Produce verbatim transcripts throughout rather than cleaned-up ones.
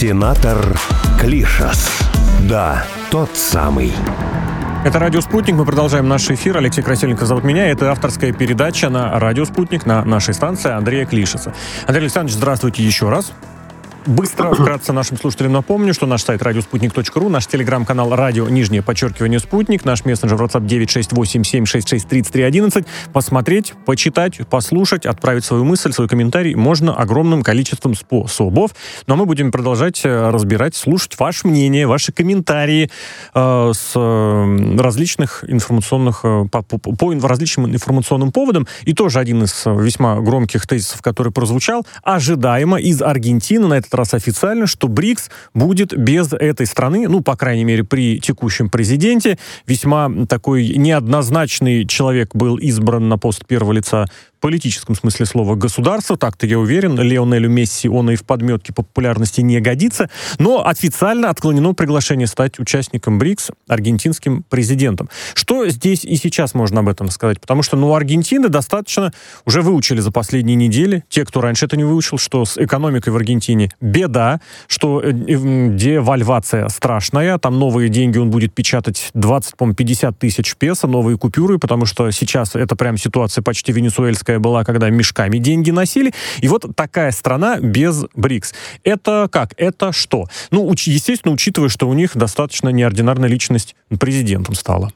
Сенатор Клишас. Да, тот самый. Это «Радио Спутник». Мы продолжаем наш эфир. Алексей Красильников зовут меня. Это авторская передача на «Радио Спутник» на нашей станции Андрея Клишаса. Андрей Александрович, здравствуйте еще раз. Быстро, вкратце нашим слушателям напомню, что наш сайт радиоспутник точка ру, наш телеграм-канал «Радио», нижнее подчеркивание, «Спутник», наш мессенджер WhatsApp девять шесть восемь семь шесть шесть тридцать три одиннадцать. Посмотреть, почитать, послушать, отправить свою мысль, свой комментарий можно огромным количеством способов. Но мы будем продолжать разбирать, слушать ваше мнение, ваши комментарии э, с э, различных информационных, э, по, по, по различным информационным поводам. И тоже один из весьма громких тезисов, который прозвучал, ожидаемо из Аргентины, на этот раз официально, что БРИКС будет без этой страны, ну, по крайней мере, при текущем президенте. Весьма такой неоднозначный человек был избран на пост первого лица в политическом смысле слова государства. Так-то я уверен, Лионелю Месси он и в подметке популярности не годится. Но официально отклонено приглашение стать участником БРИКС аргентинским президентом. Что здесь и сейчас можно об этом сказать? Потому что, ну, Аргентины достаточно уже выучили за последние недели, те, кто раньше это не выучил, что с экономикой в Аргентине беда, что девальвация страшная, там новые деньги он будет печатать двадцать, по-моему, пятьдесят тысяч песо, новые купюры, потому что сейчас это прям ситуация почти венесуэльская была, когда мешками деньги носили. И вот такая страна без БРИКС. Это как? Это что? Ну, уч- естественно, учитывая, что у них достаточно неординарная личность президентом стала.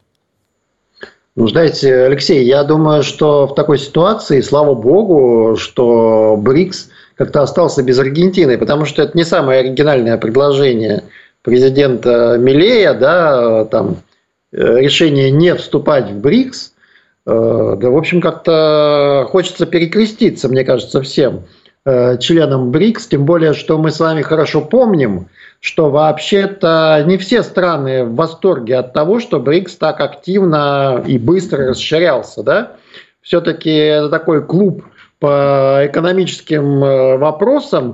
Ну, знаете, Алексей, я думаю, что в такой ситуации, слава богу, что БРИКС как-то остался без Аргентины, потому что это не самое оригинальное предложение президента Милея, да, там, решение не вступать в БРИКС. Да, в общем, как-то хочется перекреститься, мне кажется, всем членам БРИКС, тем более, что мы с вами хорошо помним, что вообще-то не все страны в восторге от того, что БРИКС так активно и быстро расширялся, да? Все-таки это такой клуб по экономическим вопросам,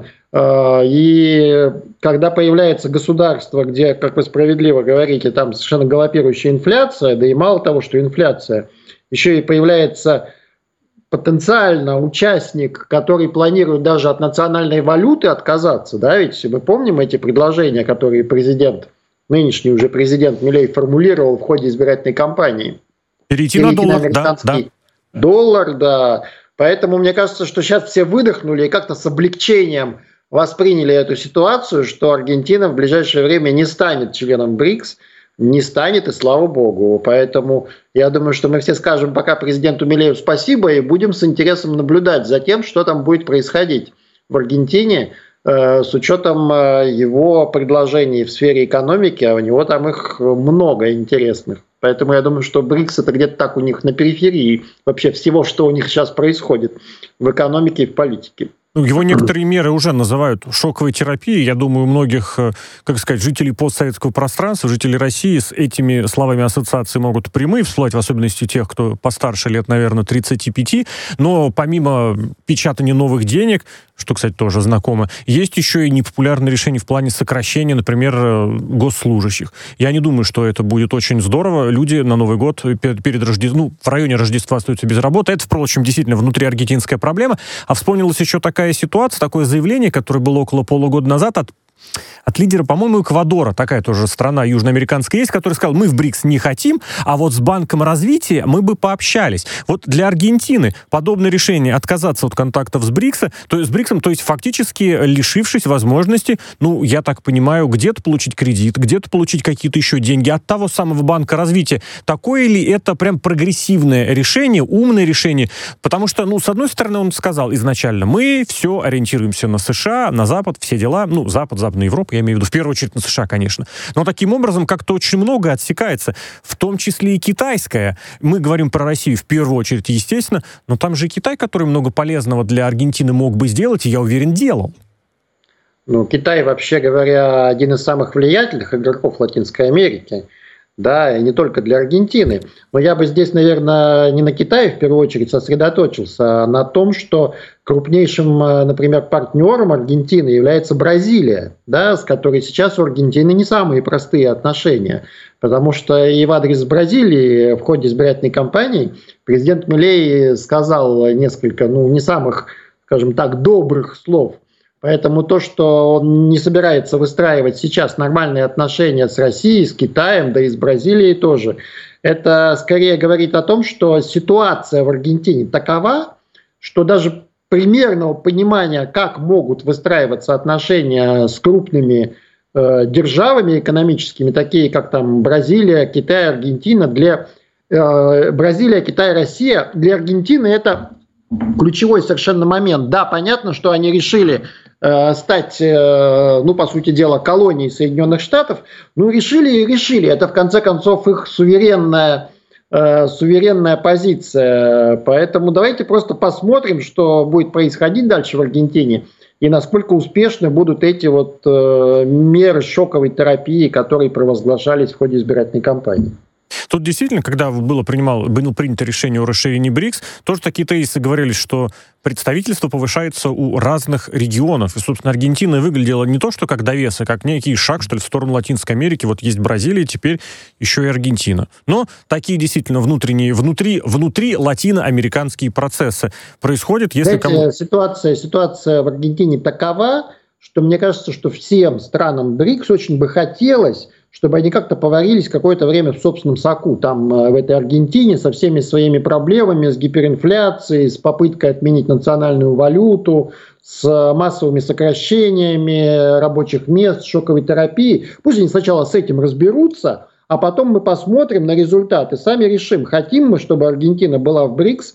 и когда появляется государство, где, как вы справедливо говорите, там совершенно галопирующая инфляция, да и мало того, что инфляция, еще и появляется потенциально участник, который планирует даже от национальной валюты отказаться, да, ведь мы помним эти предложения, которые президент, нынешний уже президент Милей формулировал в ходе избирательной кампании. Перейти, Перейти на доллар, на американский да, доллар, да. Поэтому мне кажется, что сейчас все выдохнули и как-то с облегчением восприняли эту ситуацию, что Аргентина в ближайшее время не станет членом БРИКС, не станет, и слава богу. Поэтому я думаю, что мы все скажем пока президенту Милею спасибо и будем с интересом наблюдать за тем, что там будет происходить в Аргентине э, с учетом э, его предложений в сфере экономики, а у него там их много интересных. Поэтому я думаю, что БРИКС это где-то так у них на периферии вообще всего, что у них сейчас происходит в экономике и в политике. Его некоторые меры уже называют шоковой терапией. Я думаю, у многих, как сказать, жителей постсоветского пространства, жителей России с этими словами ассоциации могут прямые всплывать, в особенности тех, кто постарше лет, наверное, тридцати пяти. Но помимо печатания новых денег, что, кстати, тоже знакомо, есть еще и непопулярные решения в плане сокращения, например, госслужащих. Я не думаю, что это будет очень здорово. Люди на Новый год перед Рождеством, ну, в районе Рождества остаются без работы. Это, впрочем, действительно внутриаргентинская проблема. А вспомнилась еще такая ситуация, такое заявление, которое было около полугода назад от От лидера, по-моему, Эквадора, такая тоже страна южноамериканская есть, который сказал, мы в БРИКС не хотим, а вот с Банком развития мы бы пообщались. Вот для Аргентины подобное решение отказаться от контактов с БРИКСом, то есть с БРИКСом, то есть фактически лишившись возможности, ну, я так понимаю, где-то получить кредит, где-то получить какие-то еще деньги от того самого Банка развития. Такое ли это прям прогрессивное решение, умное решение? Потому что, ну, с одной стороны, он сказал изначально, мы все ориентируемся на США, на Запад, все дела, ну, Запад, Западная Европа, я имею в виду в первую очередь на США, конечно. Но таким образом как-то очень много отсекается, в том числе и китайская. Мы говорим про Россию в первую очередь, естественно, но там же Китай, который много полезного для Аргентины мог бы сделать, и я уверен, делал. Ну, Китай, вообще говоря, один из самых влиятельных игроков Латинской Америки. Да, и не только для Аргентины. Но я бы здесь, наверное, не на Китае в первую очередь сосредоточился, а на том, что крупнейшим, например, партнером Аргентины является Бразилия, да, с которой сейчас у Аргентины не самые простые отношения. Потому что и в адрес Бразилии в ходе избирательной кампании президент Милей сказал несколько, ну, не самых, скажем так, добрых слов Поэтому то, что он не собирается выстраивать сейчас нормальные отношения с Россией, с Китаем, да и с Бразилией тоже, это скорее говорит о том, что ситуация в Аргентине такова, что даже примерного понимания, как могут выстраиваться отношения с крупными э, державами экономическими, такие как там Бразилия, Китай, Аргентина, для э, Бразилия, Китай, Россия, для Аргентины это ключевой совершенно момент. Да, понятно, что они решили э, стать, э, ну, по сути дела, колонией Соединенных Штатов. Ну, решили и решили. Это, в конце концов, их суверенная, э, суверенная позиция. Поэтому давайте просто посмотрим, что будет происходить дальше в Аргентине и насколько успешны будут эти вот э, меры шоковой терапии, которые провозглашались в ходе избирательной кампании. Тут действительно, когда было, принимал, было принято решение о расширении БРИКС, тоже такие тезисы говорили, что представительство повышается у разных регионов. И, собственно, Аргентина выглядела не то, что как довес, а как некий шаг, что ли, в сторону Латинской Америки. Вот есть Бразилия, теперь еще и Аргентина. Но такие действительно внутренние, внутри, внутри латиноамериканские процессы происходят, если... Знаете, кому... ситуация, ситуация в Аргентине такова, что мне кажется, что всем странам БРИКС очень бы хотелось, чтобы они как-то поварились какое-то время в собственном соку, там, в этой Аргентине, со всеми своими проблемами, с гиперинфляцией, с попыткой отменить национальную валюту, с массовыми сокращениями рабочих мест, шоковой терапией. Пусть они сначала с этим разберутся, а потом мы посмотрим на результаты, сами решим, хотим мы, чтобы Аргентина была в БРИКС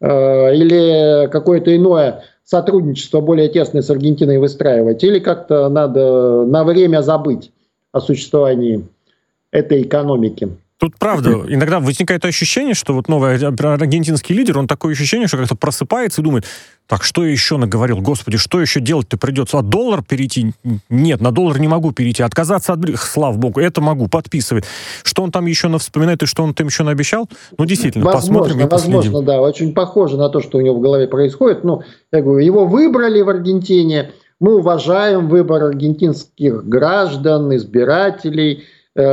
э, или какое-то иное сотрудничество более тесное с Аргентиной выстраивать, или как-то надо на время забыть о существовании этой экономики. Тут, правда, иногда возникает ощущение, что вот новый аргентинский лидер, он такое ощущение, что как-то просыпается и думает, так, что я еще наговорил? Господи, что еще делать-то придется? А доллар перейти? Нет, на доллар не могу перейти. Отказаться от БРИКС? Слава богу, это могу, подписывает. Что он там еще навспоминает и что он там еще наобещал? Ну, действительно, возможно, посмотрим и последим. Возможно, да, очень похоже на то, что у него в голове происходит. Ну, я говорю, его выбрали в Аргентине. Мы уважаем выбор аргентинских граждан, избирателей.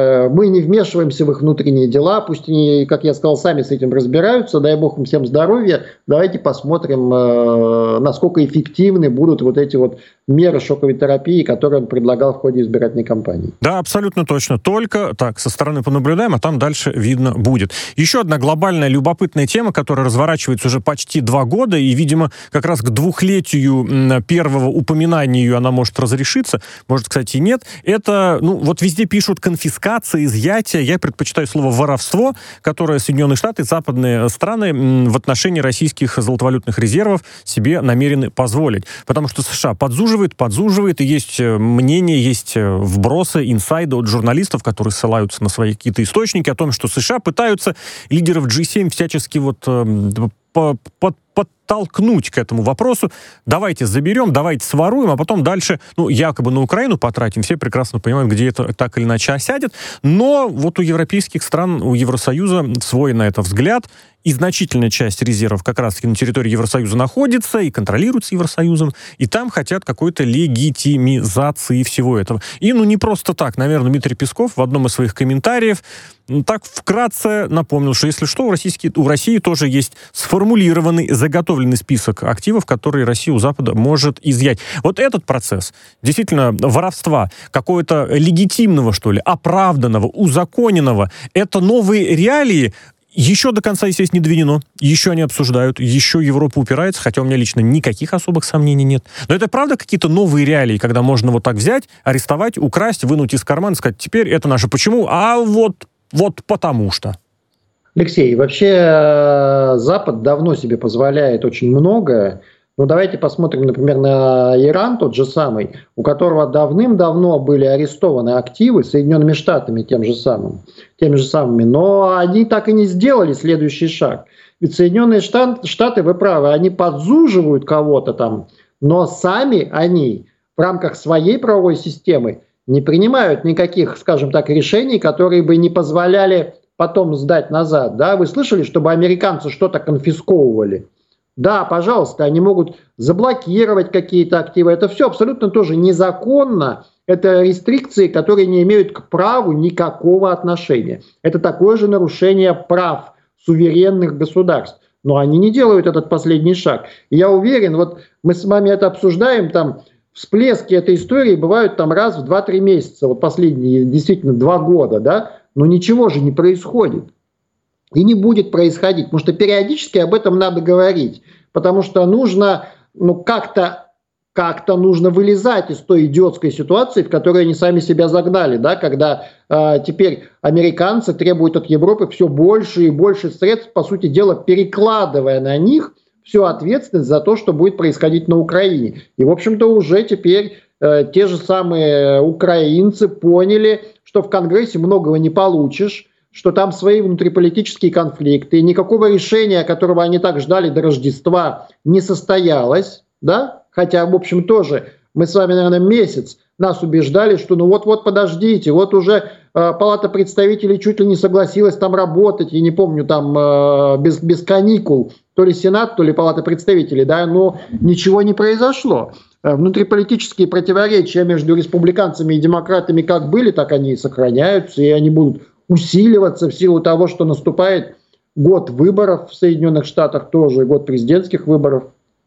Мы не вмешиваемся в их внутренние дела. Пусть они, как я сказал, сами с этим разбираются. Дай бог им всем здоровья. Давайте посмотрим, насколько эффективны будут вот эти вот меры шоковой терапии, которые он предлагал в ходе избирательной кампании. Да, абсолютно точно. Только так, со стороны понаблюдаем, а там дальше видно будет. Еще одна глобальная любопытная тема, которая разворачивается уже почти два года, и, видимо, как раз к двухлетию первого упоминания ее она может разрешиться, может, кстати, и нет. Это, ну, вот везде пишут конфискация, изъятие. Я предпочитаю слово воровство, которое Соединенные Штаты, западные страны в отношении российских золотовалютных резервов себе намерены позволить. Потому что США подзуживают, подзуживает, и есть мнение, есть вбросы, инсайды от журналистов, которые ссылаются на свои какие-то источники о том, что США пытаются лидеров джи семь всячески вот по, по, подтолкнуть к этому вопросу. Давайте заберем, давайте своруем, а потом дальше, ну, якобы на Украину потратим. Все прекрасно понимают, где это так или иначе осядет. Но вот у европейских стран, у Евросоюза свой на это взгляд, и значительная часть резервов как раз-таки на территории Евросоюза находится и контролируется Евросоюзом, и там хотят какой-то легитимизации всего этого. И, ну, не просто так. Наверное, Дмитрий Песков в одном из своих комментариев ну, так вкратце напомнил, что, если что, у, российские, у России тоже есть сформулированный, заготовленный список активов, которые Россия у Запада может изъять. Вот этот процесс, действительно, воровства, какого-то легитимного, что ли, оправданного, узаконенного, это новые реалии, еще до конца, естественно, не доведено. Еще они обсуждают, еще Европа упирается, хотя у меня лично никаких особых сомнений нет. Но это правда какие-то новые реалии, когда можно вот так взять, арестовать, украсть, вынуть из кармана, сказать, теперь это наше. Почему? А вот, вот потому что. Алексей, вообще Запад давно себе позволяет очень многое. Ну, давайте посмотрим, например, на Иран, тот же самый, у которого давным-давно были арестованы активы Соединенными Штатами тем же самым, теми же самыми, но они так и не сделали следующий шаг. Ведь Соединенные Штаты, вы правы, они подзуживают кого-то там, но сами они в рамках своей правовой системы не принимают никаких, скажем так, решений, которые бы не позволяли потом сдать назад. Да? Вы слышали, чтобы американцы что-то конфисковывали? Да, пожалуйста, они могут заблокировать какие-то активы. Это все абсолютно тоже незаконно. Это рестрикции, которые не имеют к праву никакого отношения. Это такое же нарушение прав суверенных государств. Но они не делают этот последний шаг. И я уверен, вот мы с вами это обсуждаем там всплески этой истории бывают там раз в два-три месяца, вот последние действительно два года, да, но ничего же не происходит. И не будет происходить, потому что периодически об этом надо говорить, потому что нужно, ну, как-то, как-то нужно вылезать из той идиотской ситуации, в которой они сами себя загнали, да, когда э, теперь американцы требуют от Европы все больше и больше средств, по сути дела, перекладывая на них всю ответственность за то, что будет происходить на Украине. И, в общем-то, уже теперь э, те же самые украинцы поняли, что в Конгрессе многого не получишь, что там свои внутриполитические конфликты, и никакого решения, которого они так ждали до Рождества, не состоялось, да? Хотя, в общем, тоже мы с вами, наверное, месяц нас убеждали, что ну вот-вот подождите, вот уже э, Палата представителей чуть ли не согласилась там работать, я не помню, там э, без, без каникул, то ли Сенат, то ли Палата представителей, да, но ничего не произошло. Внутриполитические противоречия между республиканцами и демократами как были, так они и сохраняются, и они будут усиливаться в силу того, что наступает год выборов в Соединенных Штатах тоже, год президентских выборов.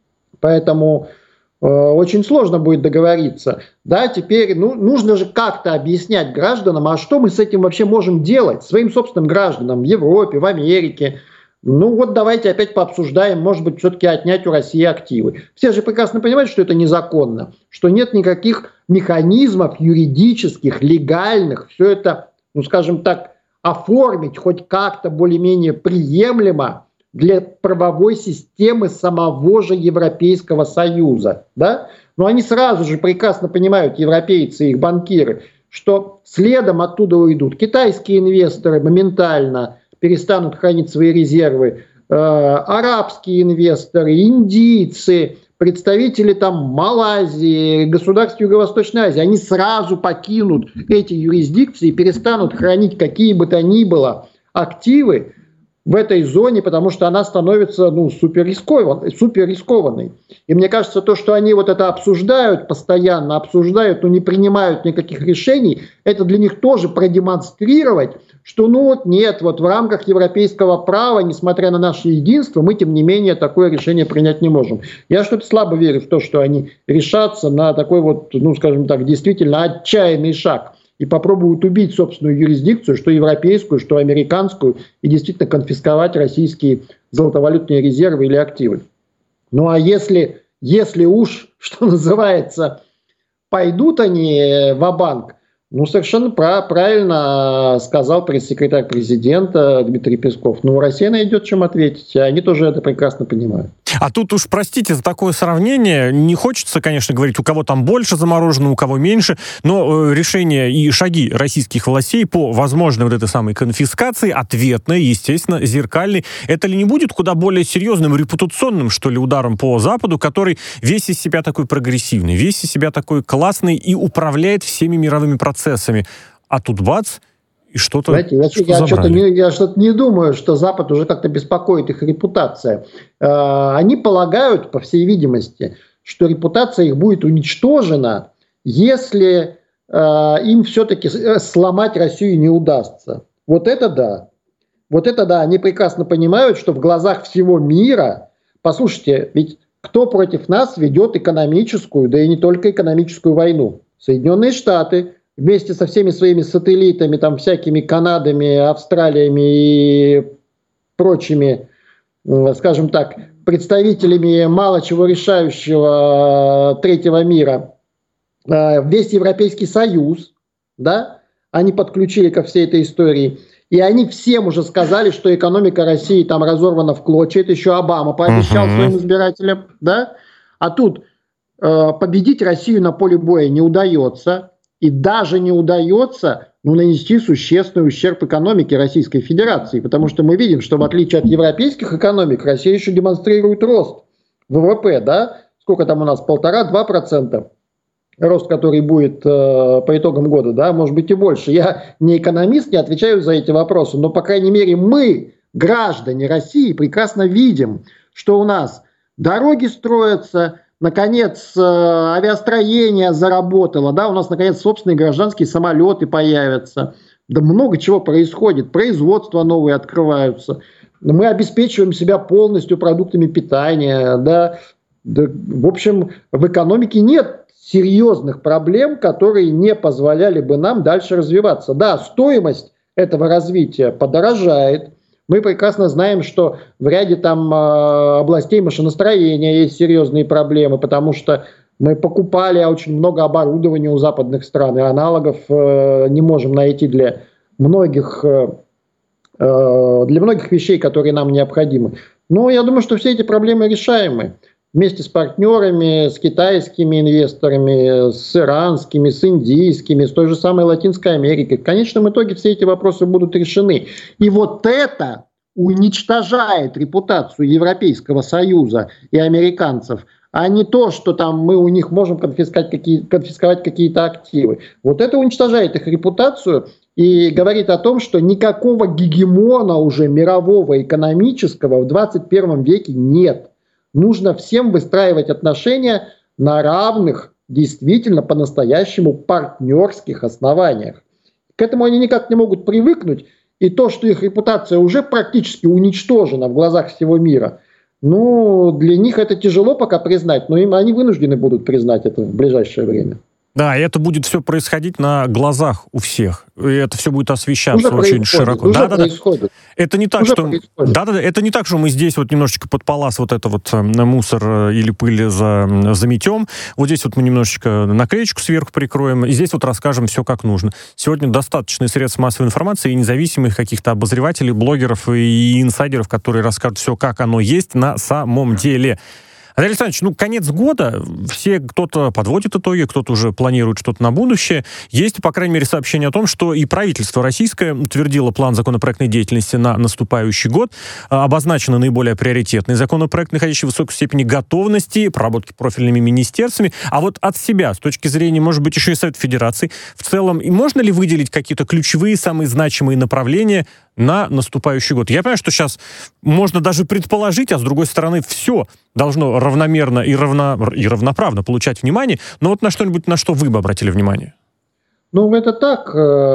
Поэтому э, очень сложно будет договориться. Да, теперь ну, нужно же как-то объяснять гражданам, а что мы с этим вообще можем делать, своим собственным гражданам в Европе, в Америке. Ну вот давайте опять пообсуждаем, может быть, все-таки отнять у России активы. Все же прекрасно понимают, что это незаконно, что нет никаких механизмов юридических, легальных, все это, ну скажем так, оформить хоть как-то более-менее приемлемо для правовой системы самого же Европейского Союза. Да? Но они сразу же прекрасно понимают, европейцы и их банкиры, что следом оттуда уйдут китайские инвесторы моментально, перестанут хранить свои резервы, э, арабские инвесторы, индийцы, представители там Малайзии, государств Юго-Восточной Азии, они сразу покинут эти юрисдикции, перестанут хранить какие бы то ни было активы в этой зоне, потому что она становится ну, супер рискованной, супер рискованной. И мне кажется, то, что они вот это обсуждают, постоянно обсуждают, но не принимают никаких решений, это для них тоже продемонстрировать, что ну вот нет, вот в рамках европейского права, несмотря на наше единство, мы тем не менее такое решение принять не можем. Я что-то слабо верю в то, что они решатся на такой вот, ну скажем так, действительно отчаянный шаг и попробуют убить собственную юрисдикцию, что европейскую, что американскую, и действительно конфисковать российские золотовалютные резервы или активы. Ну а если, если уж, что называется, пойдут они ва-банк, ну, совершенно правильно сказал пресс-секретарь президента Дмитрий Песков. Ну, Россия найдет чем ответить, а они тоже это прекрасно понимают. А тут уж, простите за такое сравнение, не хочется, конечно, говорить, у кого там больше заморожено, у кого меньше, но решения и шаги российских властей по возможной вот этой самой конфискации ответной, естественно, зеркальной, это ли не будет куда более серьезным репутационным, что ли, ударом по Западу, который весь из себя такой прогрессивный, весь из себя такой классный и управляет всеми мировыми процессами. А тут бац, и что-то Знаете, я, что я, что-то не, я что-то не думаю, что Запад уже как-то беспокоит их репутация. Э, они полагают, по всей видимости, что репутация их будет уничтожена, если э, им все-таки сломать Россию не удастся. Вот это да. Вот это да. Они прекрасно понимают, что в глазах всего мира, послушайте, ведь кто против нас ведет экономическую, да и не только экономическую войну? Соединенные Штаты. Вместе со всеми своими сателлитами, там всякими Канадами, Австралиями и прочими, скажем так, представителями мало чего решающего третьего мира, весь Европейский Союз, да, они подключили ко всей этой истории. И они всем уже сказали, что экономика России там разорвана в клочья. Это еще Обама пообещал uh-huh. своим избирателям, да. А тут э, победить Россию на поле боя не удается. И даже не удается ну, нанести существенный ущерб экономике Российской Федерации, потому что мы видим, что в отличие от европейских экономик, Россия еще демонстрирует рост ВВП, да? Сколько там у нас? Полтора-два процента рост, который будет э, по итогам года, да, может быть и больше. Я не экономист, не отвечаю за эти вопросы, но, по крайней мере, мы, граждане России, прекрасно видим, что у нас дороги строятся, наконец, авиастроение заработало, да, у нас, наконец, собственные гражданские самолеты появятся. Да много чего происходит, производства новые открываются. Мы обеспечиваем себя полностью продуктами питания, да. Да, в общем, в экономике нет серьезных проблем, которые не позволяли бы нам дальше развиваться. Да, стоимость этого развития подорожает. Мы прекрасно знаем, что в ряде там областей машиностроения есть серьезные проблемы, потому что мы покупали очень много оборудования у западных стран, и аналогов не можем найти для многих, для многих вещей, которые нам необходимы. Но я думаю, что все эти проблемы решаемы. Вместе с партнерами, с китайскими инвесторами, с иранскими, с индийскими, с той же самой Латинской Америкой. В конечном итоге все эти вопросы будут решены. И вот это уничтожает репутацию Европейского Союза и американцев, а не то, что там мы у них можем конфисковать, какие, конфисковать какие-то активы. Вот это уничтожает их репутацию и говорит о том, что никакого гегемона уже мирового экономического в двадцать первом веке нет. Нужно всем выстраивать отношения на равных, действительно по-настоящему партнерских основаниях. К этому они никак не могут привыкнуть, и то, что их репутация уже практически уничтожена в глазах всего мира, ну, для них это тяжело пока признать, но им, они вынуждены будут признать это в ближайшее время. Да, и это будет все происходить на глазах у всех. И это все будет освещаться уже очень широко. Уже да, да, происходит. Да. Это не так, уже что... Да, да, да, это не так, что мы здесь вот немножечко под палас вот это вот мусор или пыль за, заметем. Вот здесь вот мы немножечко наклеечку сверху прикроем, и здесь вот расскажем все как нужно. Сегодня достаточно средств массовой информации и независимых каких-то обозревателей, блогеров и инсайдеров, которые расскажут все, как оно есть на самом деле. Андрей Александрович, ну, конец года, все, кто-то подводит итоги, кто-то уже планирует что-то на будущее. Есть, по крайней мере, сообщение о том, что и правительство российское утвердило план законопроектной деятельности на наступающий год. Обозначены наиболее приоритетные законопроекты, находящие в высокой степени готовности, проработки профильными министерствами. А вот от себя, с точки зрения, может быть, еще и Совета Федерации, в целом, и можно ли выделить какие-то ключевые, самые значимые направления на наступающий год? Я понимаю, что сейчас можно даже предположить, а с другой стороны, все должно равномерно и, равно, и равноправно получать внимание, но вот на что-нибудь, на что вы бы обратили внимание? Ну, это так,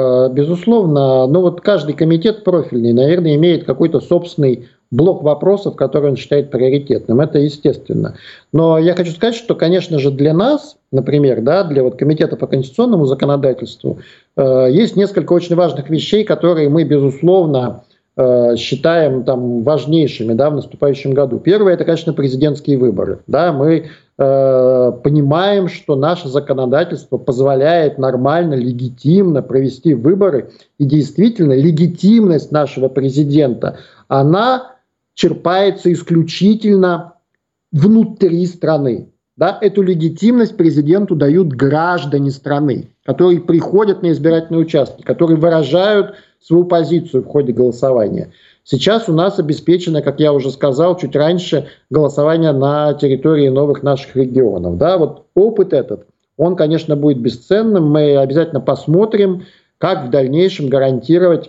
безусловно. Но вот каждый комитет профильный, наверное, имеет какой-то собственный блок вопросов, которые он считает приоритетным. Это естественно. Но я хочу сказать, что, конечно же, для нас, например, да, для вот комитета по конституционному законодательству, э, есть несколько очень важных вещей, которые мы, безусловно, э, считаем там, важнейшими, да, в наступающем году. Первое – это, конечно, президентские выборы. Да, мы э, понимаем, что наше законодательство позволяет нормально, легитимно провести выборы. И действительно, легитимность нашего президента, она черпается исключительно внутри страны. Да, эту легитимность президенту дают граждане страны, которые приходят на избирательные участки, которые выражают свою позицию в ходе голосования. Сейчас у нас обеспечено, как я уже сказал чуть раньше, голосование на территории новых наших регионов. Да, вот опыт этот, он, конечно, будет бесценным. Мы обязательно посмотрим, как в дальнейшем гарантировать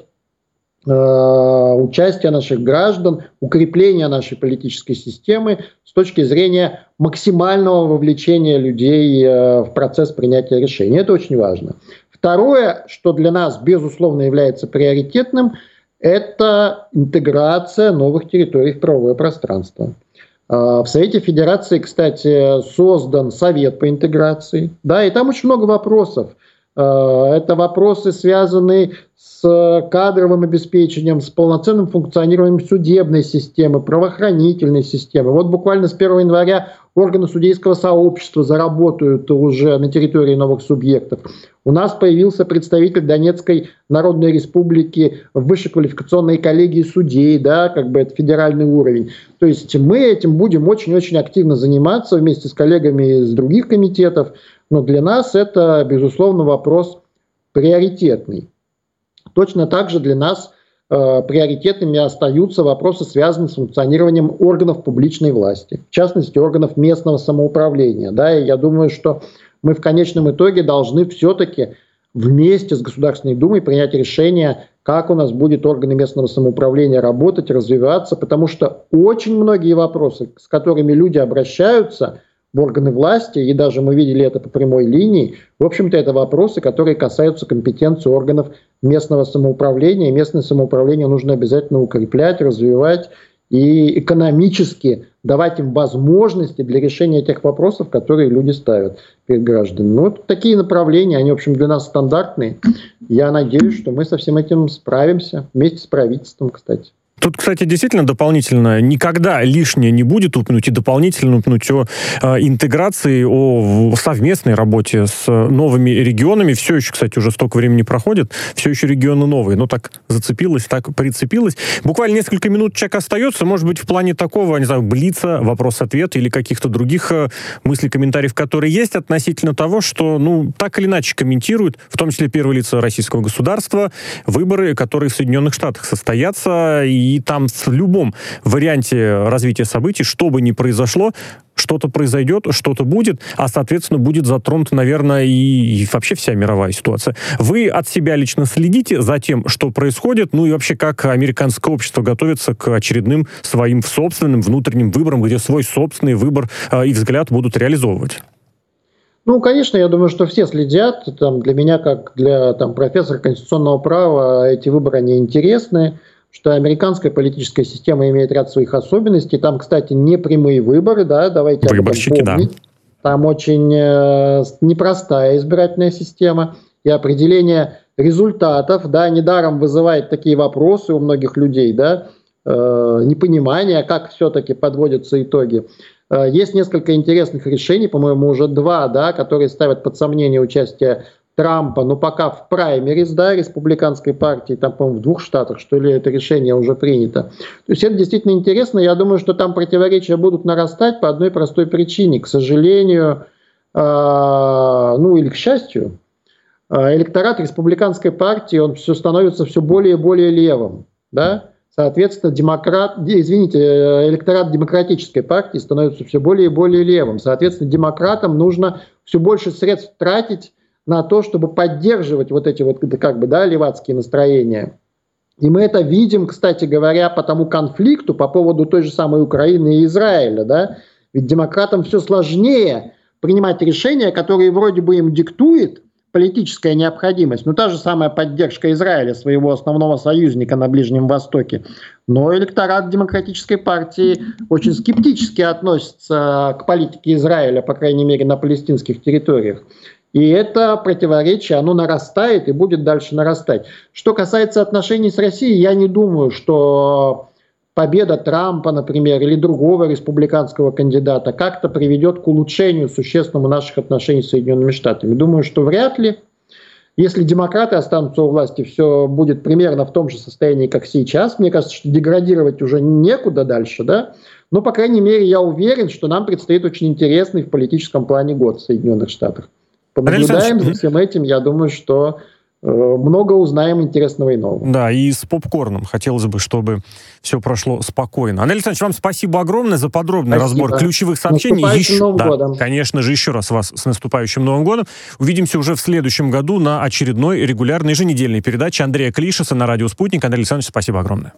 участие наших граждан, укрепление нашей политической системы с точки зрения максимального вовлечения людей в процесс принятия решений. Это очень важно. Второе, что для нас, безусловно, является приоритетным, это интеграция новых территорий в правовое пространство. В Совете Федерации, кстати, создан Совет по интеграции, да, и там очень много вопросов. Это вопросы, связанные с кадровым обеспечением, с полноценным функционированием судебной системы, правоохранительной системы. Вот буквально с первого января органы судейского сообщества заработают уже на территории новых субъектов. У нас появился представитель Донецкой Народной Республики в высшей квалификационной коллегии судей, да, как бы это федеральный уровень. То есть мы этим будем очень-очень активно заниматься вместе с коллегами из других комитетов. Но для нас это, безусловно, вопрос приоритетный. Точно так же для нас э, приоритетными остаются вопросы, связанные с функционированием органов публичной власти, в частности, органов местного самоуправления. Да, и я думаю, что мы в конечном итоге должны все-таки вместе с Государственной Думой принять решение, как у нас будет органы местного самоуправления работать, развиваться, потому что очень многие вопросы, с которыми люди обращаются в органы власти, и даже мы видели это по прямой линии, в общем-то, это вопросы, которые касаются компетенции органов местного самоуправления. И местное самоуправление нужно обязательно укреплять, развивать и экономически давать им возможности для решения тех вопросов, которые люди ставят перед гражданами. Ну, вот такие направления, они, в общем, для нас стандартные. Я надеюсь, что мы со всем этим справимся, вместе с правительством, кстати. Тут, кстати, действительно дополнительно никогда лишнее не будет упомянуть и дополнительно упомянуть о э, интеграции, о совместной работе с новыми регионами. Все еще, кстати, уже столько времени проходит, все еще регионы новые. Но так зацепилось, так прицепилось. Буквально несколько минут человек остается, может быть, в плане такого, не знаю, блица, вопрос-ответ или каких-то других э, мыслей, комментариев, которые есть относительно того, что, ну, так или иначе комментируют, в том числе первые лица российского государства, выборы, которые в Соединенных Штатах состоятся, и И там в любом варианте развития событий, что бы ни произошло, что-то произойдет, что-то будет, а, соответственно, будет затронута, наверное, и, и вообще вся мировая ситуация. Вы от себя лично следите за тем, что происходит, ну и вообще, как американское общество готовится к очередным своим собственным внутренним выборам, где свой собственный выбор э, и взгляд будут реализовывать? Ну, конечно, я думаю, что все следят. Там, для меня, как для там, профессора конституционного права, эти выборы, они интересны. Что американская политическая система имеет ряд своих особенностей. Там, кстати, не прямые выборы, да, давайте Выборщики, об этом помнить. Да. Там очень э, непростая избирательная система. И определение результатов, да, недаром вызывает такие вопросы у многих людей, да, э, непонимание, как все-таки подводятся итоги. Э, есть несколько интересных решений, по-моему, уже два, да, которые ставят под сомнение участие Трампа, но пока в праймерис, да, республиканской партии, там, по-моему, в двух штатах, что ли, это решение уже принято. То есть это действительно интересно. Я думаю, что там противоречия будут нарастать по одной простой причине. К сожалению, э, ну или к счастью, э, электорат республиканской партии, он все становится все более и более левым, да. Соответственно, демократ, извините, электорат демократической партии становится все более и более левым. Соответственно, демократам нужно все больше средств тратить на то, чтобы поддерживать вот эти вот, как бы, да, левацкие настроения. И мы это видим, кстати говоря, по тому конфликту по поводу той же самой Украины и Израиля, да. Ведь демократам все сложнее принимать решения, которые вроде бы им диктует политическая необходимость. Ну, та же самая поддержка Израиля, своего основного союзника на Ближнем Востоке. Но электорат демократической партии очень скептически относится к политике Израиля, по крайней мере, на палестинских территориях. И это противоречие, оно нарастает и будет дальше нарастать. Что касается отношений с Россией, я не думаю, что победа Трампа, например, или другого республиканского кандидата как-то приведет к улучшению существенному наших отношений с Соединенными Штатами. Думаю, что вряд ли. Если демократы останутся у власти, все будет примерно в том же состоянии, как сейчас. Мне кажется, что деградировать уже некуда дальше, да. Но, по крайней мере, я уверен, что нам предстоит очень интересный в политическом плане год в Соединенных Штатах. Понаблюдаем за всем этим, я думаю, что э, много узнаем интересного и нового. Да, и с попкорном хотелось бы, чтобы все прошло спокойно. Андрей Александрович, вам спасибо огромное за подробный спасибо. разбор ключевых сообщений. Наступающим Новым да, годом. Конечно же, еще раз вас с наступающим Новым годом. Увидимся уже в следующем году на очередной регулярной еженедельной передаче Андрея Клишеса на радио «Спутник». Андрей Александрович, спасибо огромное.